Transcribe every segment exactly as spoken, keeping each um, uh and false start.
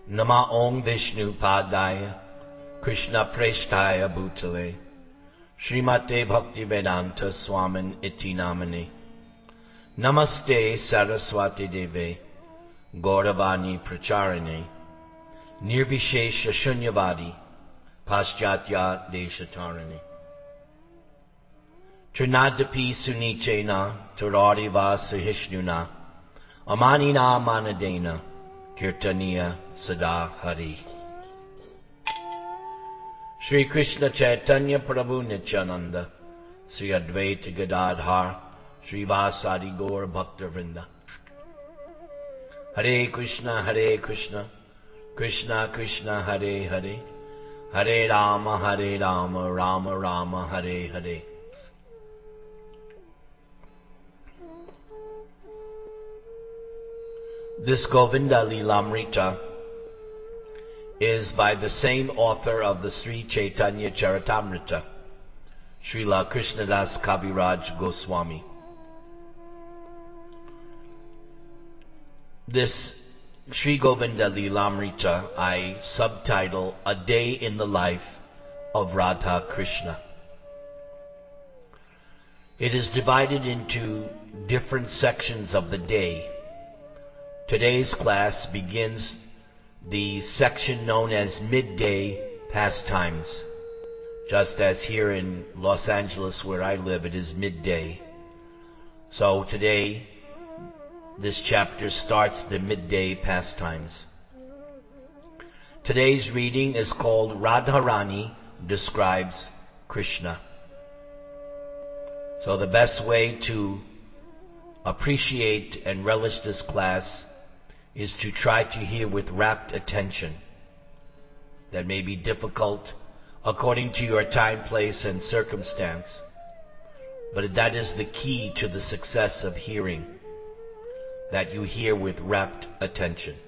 Nama Om Vishnu Padaya Krishna Preshtaya Bhutale Srimate Bhaktivedanta Swamin Iti Namane Namaste Saraswati Deve Gauravani Pracharine Nirvishesha Shunyavadi Paschatya Deshatarane Trinadapi Sunichena Turariva Sahishnuna Amanina Manadena Kirtaniya Sada Hari. Shri Krishna Chaitanya Prabhu Nityananda Sri Advaita Gadadhar Sri Vasadi Gaur Bhakta Vrinda. Hare Krishna Hare Krishna Krishna Krishna Hare Hare Hare Rama Hare Rama Rama Rama Hare Hare. This Govinda Lilamrita is by the same author of the Sri Chaitanya Charitamrita, Srila Krishnadas Kaviraj Goswami. This Sri Govinda Lilamrita I subtitle A Day in the Life of Radha Krishna. It is divided into different sections of the day. Today's class begins the section known as Midday Pastimes. Just as here in Los Angeles where I live, it is midday. So today, this chapter starts the Midday Pastimes. Today's reading is called Radharani Describes Krishna. So the best way to appreciate and relish this class is to try to hear with rapt attention. That may be difficult according to your time, place, and circumstance, but that is the key to the success of hearing, that you hear with rapt attention.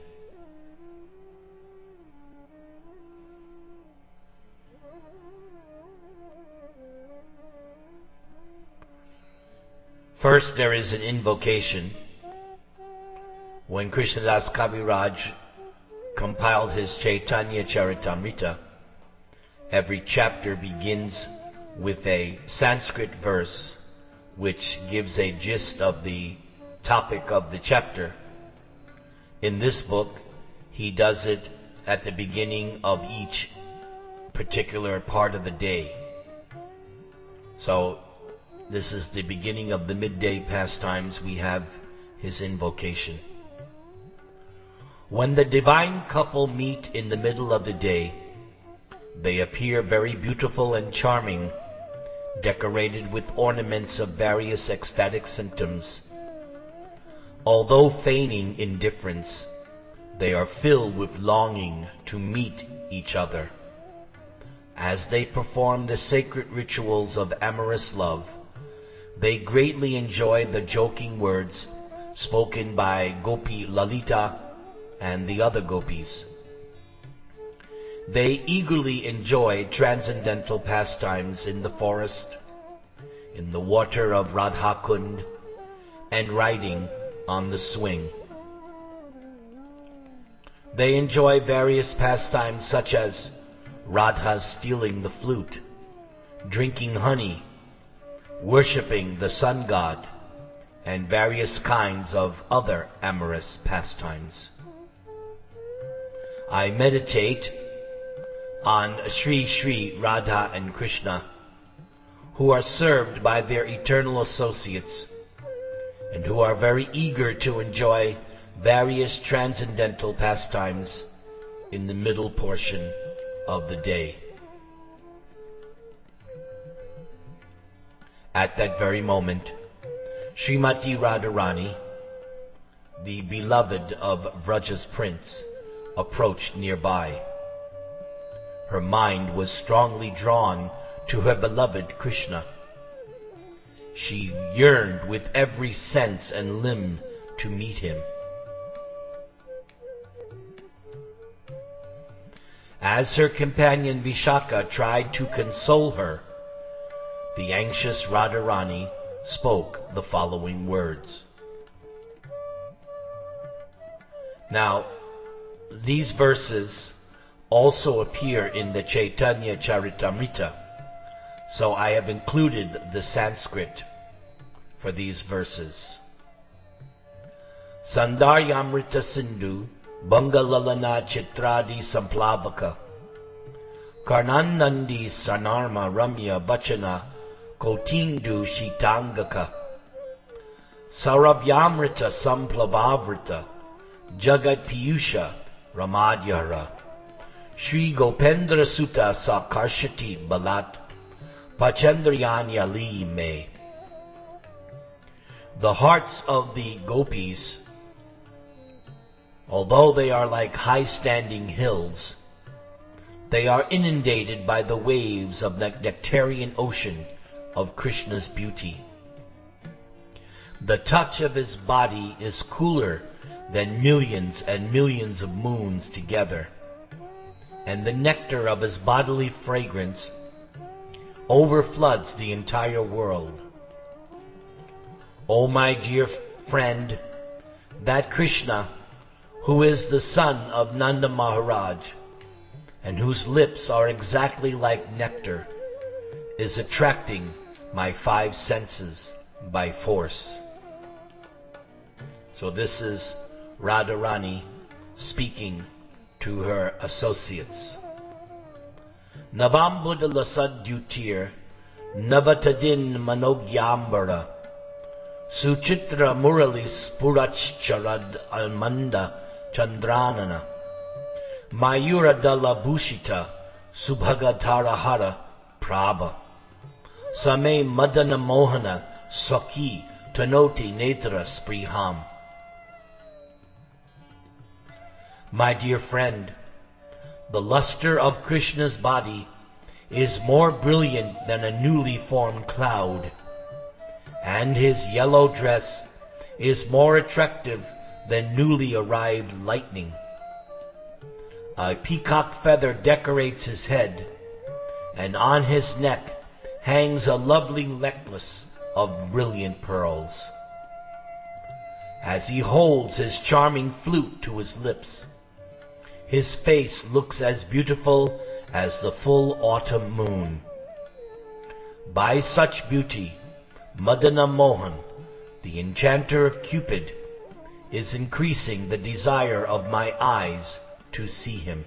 First, there is an invocation. When Krishnadas Kaviraj compiled his Chaitanya Charitamrita, every chapter begins with a Sanskrit verse which gives a gist of the topic of the chapter. In this book, he does it at the beginning of each particular part of the day. So, this is the beginning of the midday pastimes. We have his invocation. When the divine couple meet in the middle of the day, they appear very beautiful and charming, decorated with ornaments of various ecstatic symptoms. Although feigning indifference, they are filled with longing to meet each other. As they perform the sacred rituals of amorous love, they greatly enjoy the joking words spoken by Gopi Lalita and the other gopis. They eagerly enjoy transcendental pastimes in the forest, in the water of Radhakund, and riding on the swing. They enjoy various pastimes such as Radha stealing the flute, drinking honey, worshipping the sun god, and various kinds of other amorous pastimes. I meditate on Sri Sri Radha and Krishna, who are served by their eternal associates and who are very eager to enjoy various transcendental pastimes in the middle portion of the day. At that very moment, Srimati Radharani, the beloved of Vraja's prince, approached nearby. Her mind was strongly drawn to her beloved Krishna. She yearned with every sense and limb to meet him. As her companion Vishaka tried to console her, the anxious Radharani spoke the following words. Now, These verses also appear in the Chaitanya Charitamrita, so I have included the Sanskrit for these verses. Sandaryamrita Sindhu Bangalalana Chitradi Samplavaka Karnanandi Sanarma Ramya Bachana Kotindu Shitangaka Sarabhyamrita Samplavavrita Jagat Piyusha Ramadyara Shri Gopendra Sutta Sakarshati Balat Pachendrayanya Li Me. The hearts of the gopis, although they are like high-standing hills, they are inundated by the waves of the nectarian ocean of Krishna's beauty. The touch of his body is cooler than millions and millions of moons together, and the nectar of his bodily fragrance overfloods the entire world. O my dear friend, that Krishna, who is the son of Nanda Maharaj, and whose lips are exactly like nectar, is attracting my five senses by force. So this is Radharani speaking to her associates. Navambuddha lasad dutir, Navatadin manogyambara, Suchitra muralis purachcharad almanda chandranana, Mayura dala bhushita, Subhagadharahara prabha, Same madana mohana, Saki tanoti netra spriham. My dear friend, the luster of Krishna's body is more brilliant than a newly formed cloud, and his yellow dress is more attractive than newly arrived lightning. A peacock feather decorates his head, and on his neck hangs a lovely necklace of brilliant pearls. As he holds his charming flute to his lips, his face looks as beautiful as the full autumn moon. By such beauty, Madana Mohan, the enchanter of Cupid, is increasing the desire of my eyes to see him.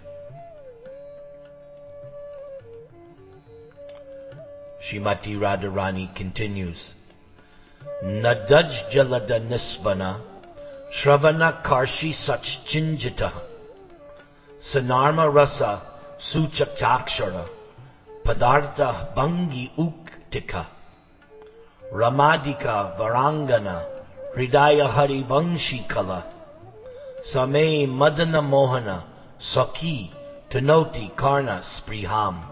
Srimati Radharani continues, Nadaj Jalada Nisvana Shravana Karshi Sach Chinjita Sanarma Rasa Suchaktakshara Padartha Bangi Uktika Ramadika Varangana Hridaya Hari Vangshi Kala Same Madana Mohana Saki Tanoti Karna Spriham.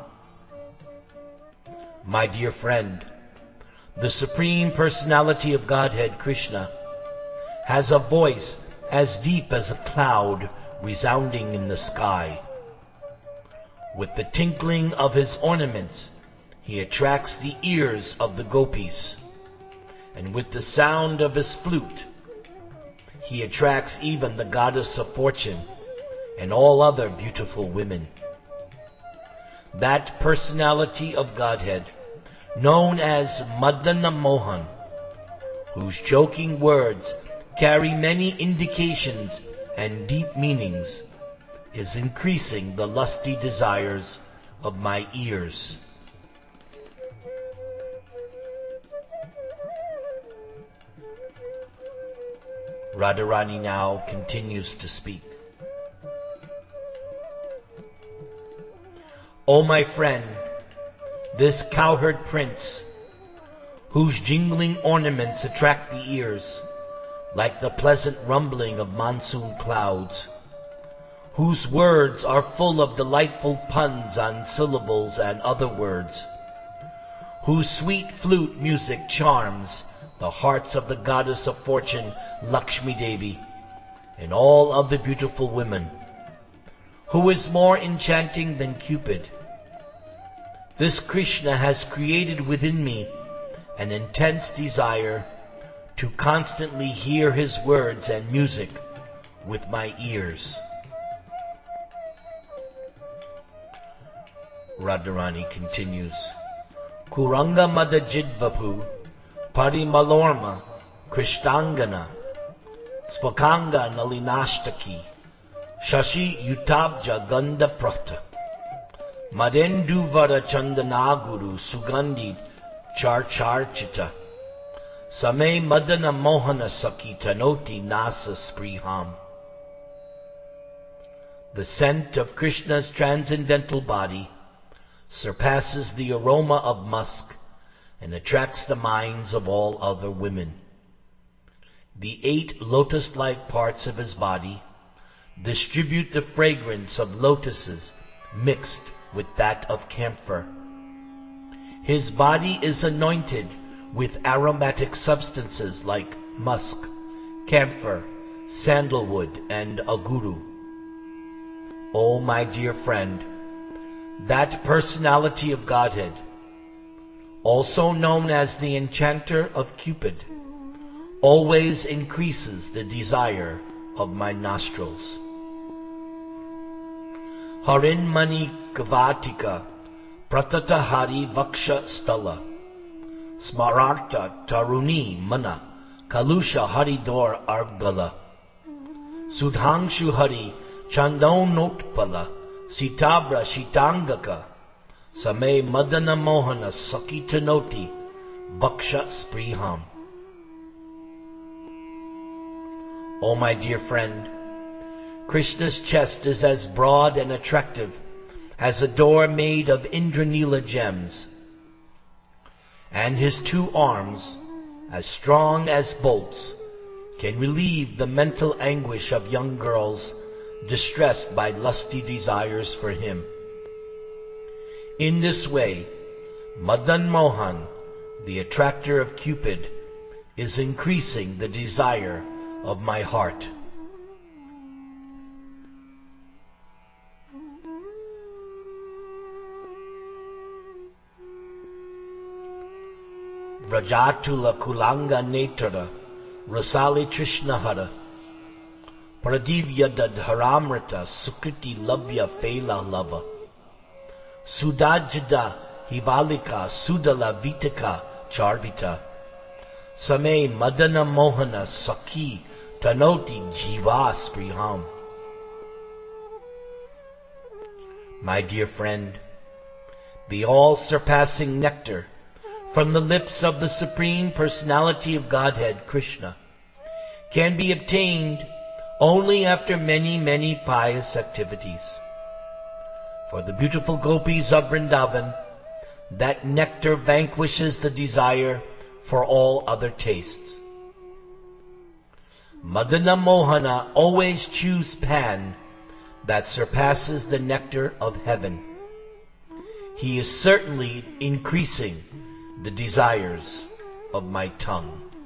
My dear friend, the Supreme Personality of Godhead, Krishna, has a voice as deep as a cloud resounding in the sky. With the tinkling of his ornaments, he attracts the ears of the gopis, and with the sound of his flute, he attracts even the goddess of fortune and all other beautiful women. That personality of Godhead, known as Madana Mohan, whose joking words carry many indications and deep meanings, is increasing the lusty desires of my ears. Radharani now continues to speak. O my friend, this cowherd prince, whose jingling ornaments attract the ears, like the pleasant rumbling of monsoon clouds, whose words are full of delightful puns on syllables and other words, whose sweet flute music charms the hearts of the goddess of fortune, Lakshmi Devi, and all of the beautiful women, who is more enchanting than Cupid. This Krishna has created within me an intense desire to constantly hear his words and music with my ears. Radharani continues. Kuranga Madajidvapu Parimalorma Krishtangana Svakanga Nalinashtaki Shashi Yutabja Ganda Prata Madenduvara Chandanaguru Sugandhi Charcharchita Same Madana Mohana Saki Tanoti Nasa Spriham. The scent of Krishna's transcendental body surpasses the aroma of musk and attracts the minds of all other women. The eight lotus-like parts of his body distribute the fragrance of lotuses mixed with that of camphor. His body is anointed with aromatic substances like musk, camphor, sandalwood, and aguru. O my dear friend, that personality of Godhead, also known as the enchanter of Cupid, always increases the desire of my nostrils. Harinmani Kavatika Pratata Hari Vaksha Stala Smararta Taruni Mana Kalusha Haridor Argala Sudhangshu Hari Chandonotpala Sitabra Shitangaka Same Madana Mohana Sakitanoti Bhaksha Spriham. O my dear friend, Krishna's chest is as broad and attractive as a door made of Indranila gems, and his two arms, as strong as bolts, can relieve the mental anguish of young girls distressed by lusty desires for him. In this way, Madan Mohan, the attractor of Cupid, is increasing the desire of my heart. Vrajatula Kulanga Netara Rasali Trishnahara Pradivya Dadharamrita Sukriti Labhya Fela Lava Sudajada Hivalika Sudala Vitaka Charvita Same Madana Mohana Saki Tanoti Jiva Spriham. My dear friend, the all-surpassing nectar from the lips of the Supreme Personality of Godhead, Krishna, can be obtained only after many, many pious activities. For the beautiful gopis of Vrindavan, that nectar vanquishes the desire for all other tastes. Madana Mohana always chews pan that surpasses the nectar of heaven. He is certainly increasing the desires of my tongue.